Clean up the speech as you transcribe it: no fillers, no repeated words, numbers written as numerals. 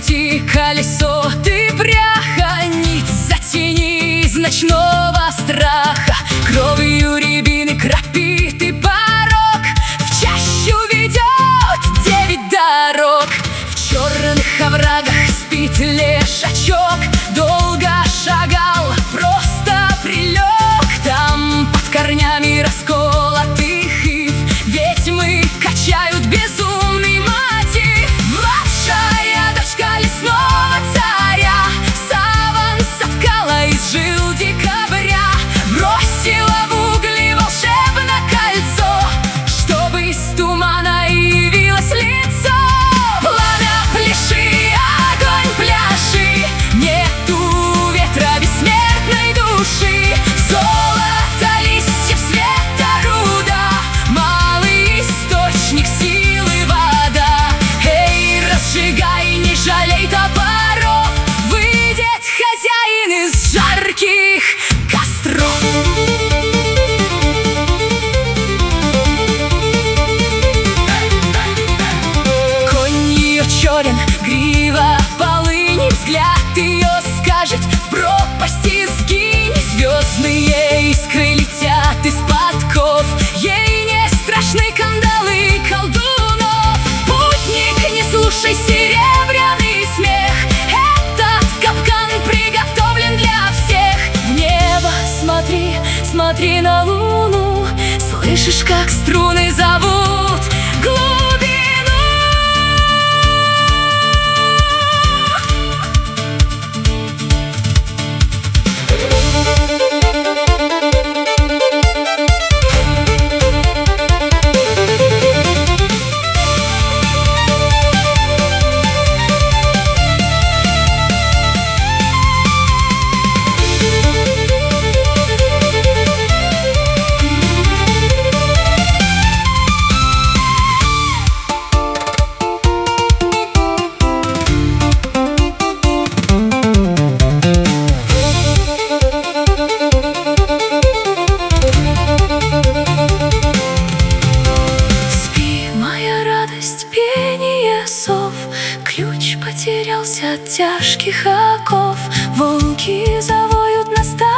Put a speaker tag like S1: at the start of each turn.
S1: крути колесо, ты пряха, нить затяни из ночного страха. Кровью рябины кропит и порог, в чащу ведет 9 дорог. В черных оврагах спит лешачок, долго шагал, просто прилег. Там под корнями расколотых ив ведьмы качают безумный мотив. Младшая дочка лесного царя саван соткала из жил декабря, бросила в угли волшебное кольцо, чтобы из тумана явилось лицо. Пламя пляши, огонь пляши, нету ветра бессмертной души. Золото листьев света руда, малый источник силы вода. Эй, разжигай, не жалей топоров, выйдет хозяин из жарких костров. Конь ее черен, грива полыни, взгляд ее скажет: в пропасти сгинь. Звездные искры летят из подков, ей не страшны кандалы колдунов. Путник, не слушай серебряный смех, этот капкан приготовлен для всех. В небо смотри, смотри на луну, слышишь, как струны зовут глубину. Пение сов, ключ потерялся от тяжких оков, волки завоют на стороне.